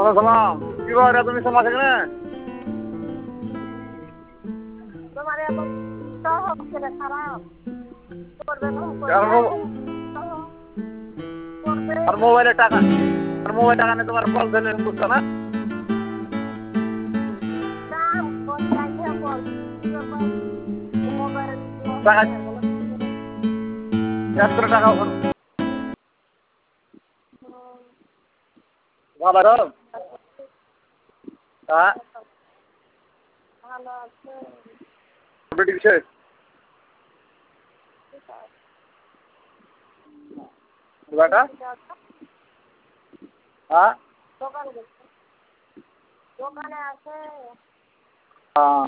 সালাম কি বারে তুমি সমাজ এখানে তোমার এত সহজ করে খারাপ করবে না আর মোবাইলে টাকা নেই তোমার কল দিলে বুঝছো না টাকা 100 টাকা ভালো হ্যাঁ ভালো আছে ব্রিটিশে বাটা হ্যাঁ দোকানে আছে হ্যাঁ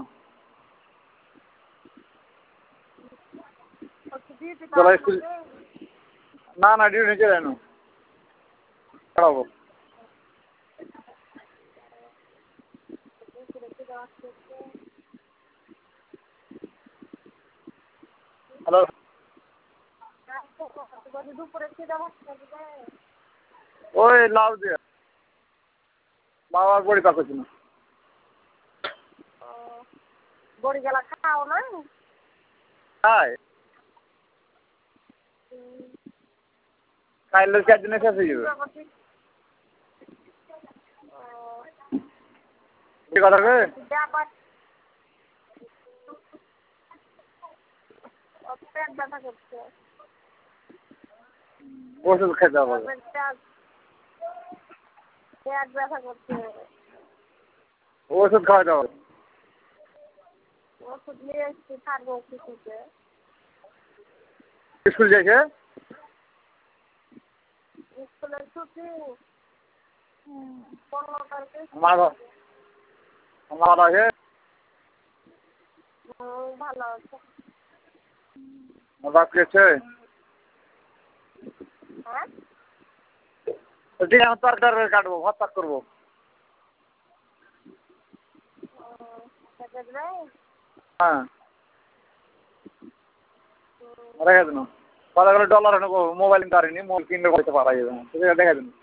চলো স্কুল না ডিউটি নিচে যাই না খারাপ হ্যালো দুপুরে কি দেওয়া ওই লাউ দিয়ে লাউ আর বড়ি পাকছি না বড়ি গেলা খাও না খাই খাইলে 4 দিনে শেষ হয়ে যাবে কি কথা রে পেট ব্যথা করছে ওষুধ খেতে হবে পেট ব্যথা করছে ওষুধ খাওয়াতে হবে ওষুধ নিয়ে এসছি থাকবো কিছুতে স্কুল যাইছে স্কুলের ছুটি 15 তারিখে আমার আছে ভালো আছে বাপ গেছে হ্যাঁ ঠিক আছে তরকারি কাটবো ভাত পাক করবো হ্যাঁ রেখে দিন কথা গেলে ডলার নেবো মোবাইল কিনতে পারিনি মোবাইল কিনলে করতে পারা যাবে না ঠিক আছে দেখা দিন